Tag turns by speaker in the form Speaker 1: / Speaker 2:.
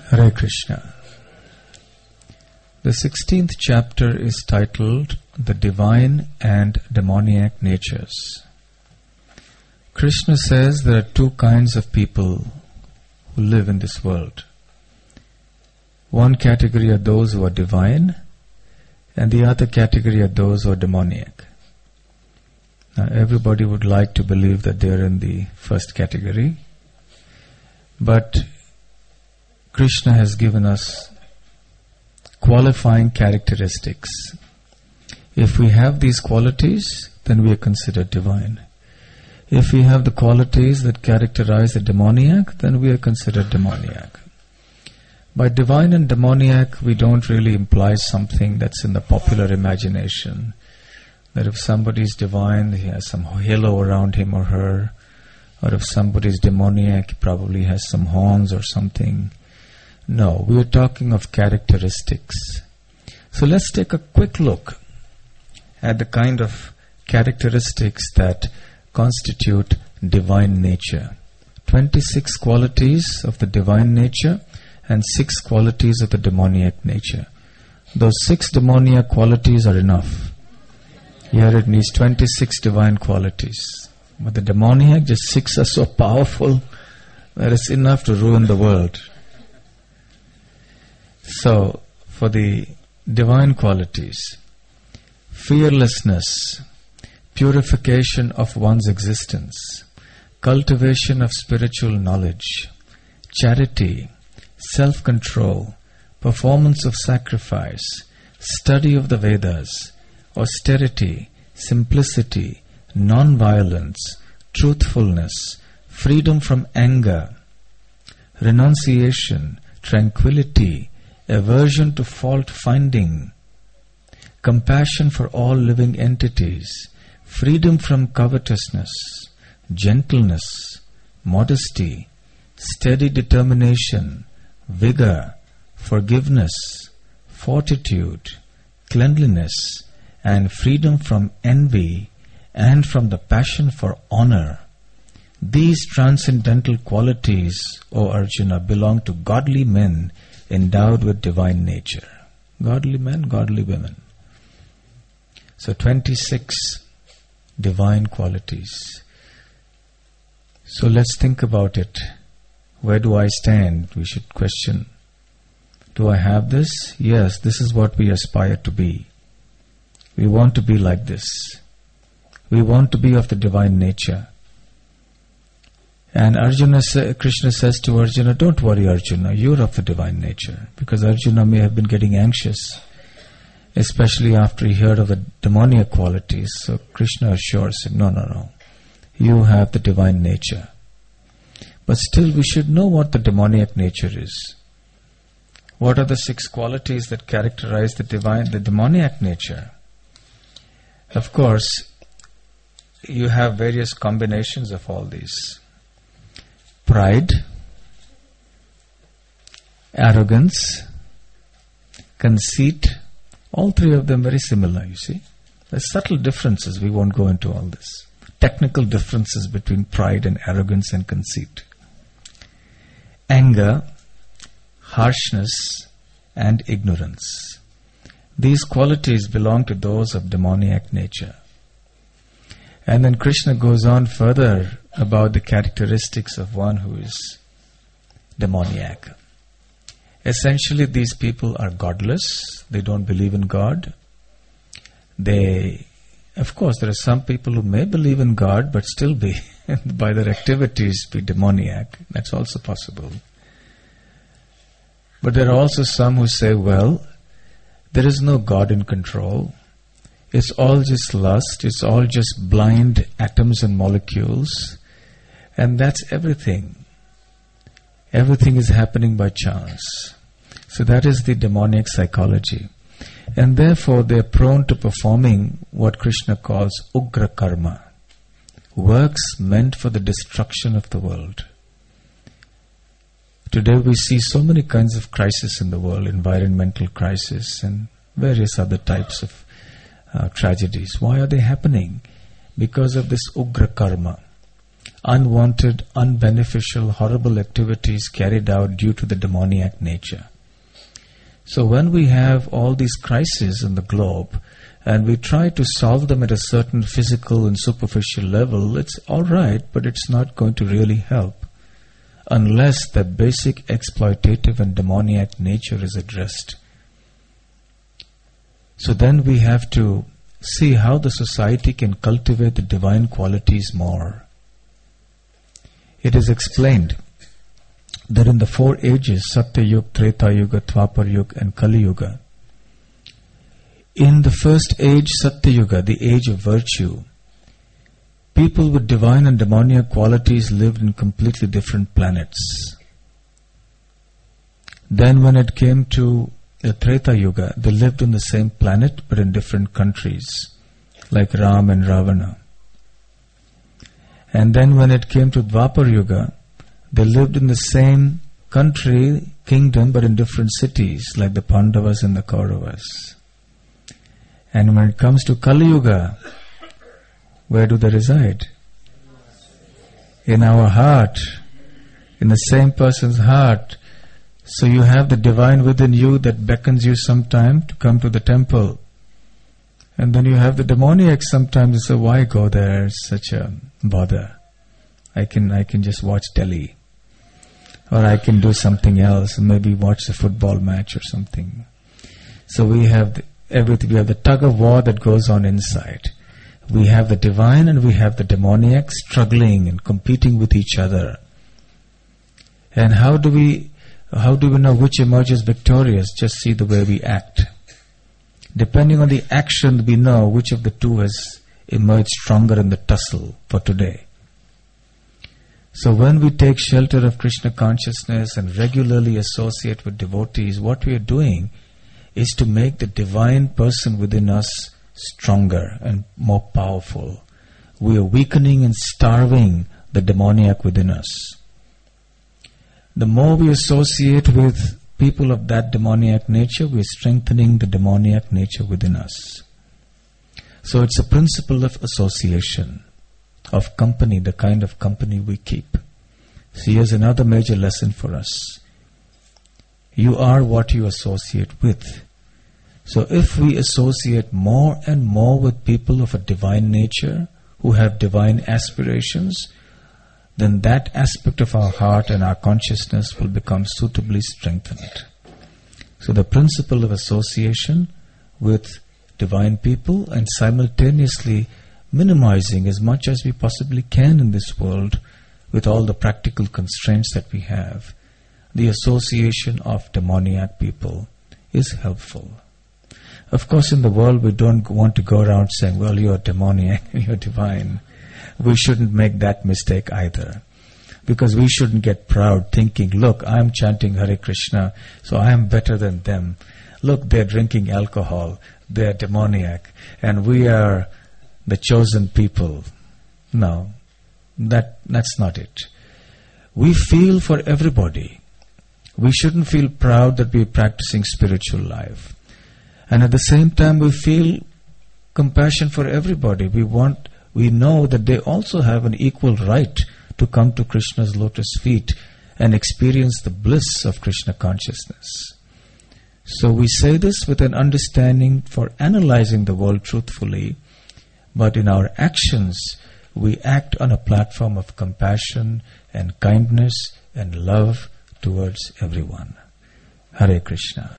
Speaker 1: Hare Krishna. The 16th chapter is titled The Divine and Demoniac Natures. Krishna says there are two kinds of people who live in this world. One category are those who are divine, and the other category are those who are demoniac. Now, everybody would like to believe that they are in the first category, but Krishna has given us qualifying characteristics. If we have these qualities, then we are considered divine. If we have the qualities that characterize the demoniac, then we are considered demoniac. By divine and demoniac, we don't really imply something that's in the popular imagination. That if somebody is divine, he has some halo around him or her. Or if somebody is demoniac, he probably has some horns or something. No, we are talking of characteristics. So let's take a quick look at the kind of characteristics that constitute divine nature. 26 qualities of the divine nature and 6 qualities of the demoniac nature. Those 6 demoniac qualities are enough. Here it needs 26 divine qualities. But the demoniac, just 6 are so powerful that it's enough to ruin the world. So, for the divine qualities, fearlessness, purification of one's existence, cultivation of spiritual knowledge, charity, self-control, performance of sacrifice, study of the Vedas, austerity, simplicity, non-violence, truthfulness, freedom from anger, renunciation, tranquility, aversion to fault-finding, compassion for all living entities, freedom from covetousness, gentleness, modesty, steady determination, vigor, forgiveness, fortitude, cleanliness, and freedom from envy and from the passion for honor. These transcendental qualities, O Arjuna, belong to godly men endowed with divine nature. Godly men, godly women. So 26 divine qualities. So let's think about it. Where do I stand? We should question. Do I have this? Yes, this is what we aspire to be. We want to be like this. We want to be of the divine nature. And Krishna says to Arjuna, don't worry Arjuna, you're of the divine nature. Because Arjuna may have been getting anxious, especially after he heard of the demoniac qualities. So Krishna assures him, no, you have the divine nature. But still we should know what the demoniac nature is. What are the 6 qualities that characterize the demoniac nature? Of course, you have various combinations of all these. Pride, arrogance, conceit, all 3 of them very similar, you see. There's subtle differences, we won't go into all this. Technical differences between pride and arrogance and conceit. Anger, harshness, and ignorance. These qualities belong to those of demoniac nature. And then Krishna goes on further about the characteristics of one who is demoniac. Essentially, these people are godless. They don't believe in God. Of course, there are some people who may believe in God, but still be, by their activities, be demoniac. That's also possible. But there are also some who say, well, there is no God in control. It's all just lust. It's all just blind atoms and molecules. And that's everything. Everything is happening by chance. So that is the demoniac psychology. And therefore they are prone to performing what Krishna calls ugra karma. Works meant for the destruction of the world. Today we see so many kinds of crises in the world, environmental crisis and various other types of tragedies. Why are they happening? Because of this ugra karma. unwanted, unbeneficial, horrible activities carried out due to the demoniac nature. So when we have all these crises in the globe, and we try to solve them at a certain physical and superficial level, it's all right, but it's not going to really help unless the basic exploitative and demoniac nature is addressed. So then we have to see how the society can cultivate the divine qualities more. It is explained that in the 4 ages, Satya Yuga, Treta Yuga, Dwapar Yuga and Kali Yuga, in the first age, Satya Yuga, the age of virtue, people with divine and demoniac qualities lived in completely different planets. Then when it came to the Treta Yuga, they lived on the same planet but in different countries, like Ram and Ravana. And then when it came to Dwapar Yuga, they lived in the same country, kingdom, but in different cities, like the Pandavas and the Kauravas. And when it comes to Kali Yuga, where do they reside? In our heart, in the same person's heart. So you have the divine within you that beckons you sometime to come to the temple. And then you have the demoniac sometimes say, why go there? It's such a bother. I can just watch telly. Or I can do something else, maybe watch a football match or something. So we have everything. We have the tug of war that goes on inside. We have the divine and we have the demoniac struggling and competing with each other. And how do we know which emerges victorious? Just see the way we act. Depending on the action, we know which of the two has emerged stronger in the tussle for today. So when we take shelter of Krishna consciousness and regularly associate with devotees, what we are doing is to make the divine person within us stronger and more powerful. We are weakening and starving the demoniac within us. The more we associate with people of that demoniac nature, we are strengthening the demoniac nature within us. So it's a principle of association, of company, the kind of company we keep. So here's another major lesson for us. You are what you associate with. So if we associate more and more with people of a divine nature, who have divine aspirations, then that aspect of our heart and our consciousness will become suitably strengthened. So the principle of association with divine people and simultaneously minimizing as much as we possibly can in this world with all the practical constraints that we have, the association of demoniac people is helpful. Of course, in the world we don't want to go around saying, well, you're demoniac, you're divine. We shouldn't make that mistake either. Because we shouldn't get proud thinking, look, I'm chanting Hare Krishna, so I am better than them. Look, they're drinking alcohol, they're demoniac, and we are the chosen people. No, that's not it. We feel for everybody. We shouldn't feel proud that we're practicing spiritual life. And at the same time, we feel compassion for everybody. We know that they also have an equal right to come to Krishna's lotus feet and experience the bliss of Krishna consciousness. So we say this with an understanding for analyzing the world truthfully, but in our actions, we act on a platform of compassion and kindness and love towards everyone. Hare Krishna.